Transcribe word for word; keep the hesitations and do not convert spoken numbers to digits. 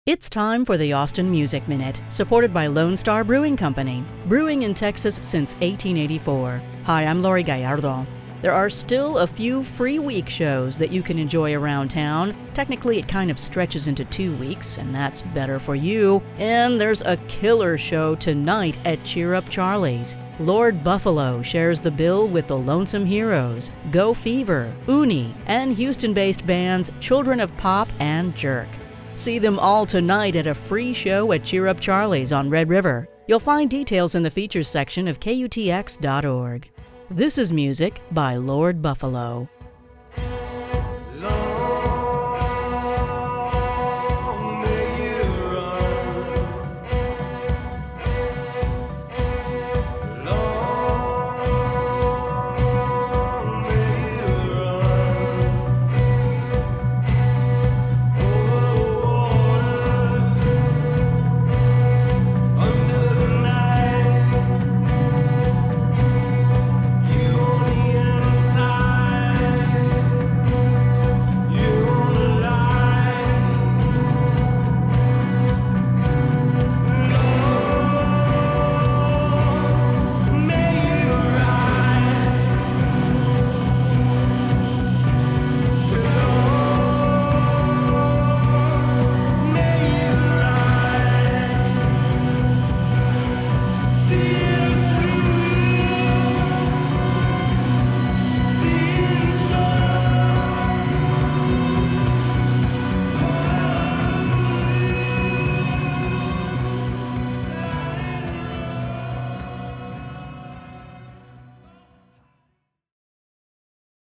It's time for the Austin Music Minute, supported by Lone Star Brewing Company, brewing in Texas since eighteen eighty-four. Hi, I'm Lori Gallardo. There are still a few free week shows that you can enjoy around town. Technically, it kind of stretches into two weeks, and that's better for you. And there's a killer show tonight at Cheer Up Charlie's. Lord Buffalo shares the bill with the Lonesome Heroes, Go Fever, Uni, and Houston-based bands Children of Pop and Jerk. See them all tonight at a free show at Cheer Up Charlie's on Red River. You'll find details in the features section of K U T X dot org. This is music by Lord Buffalo.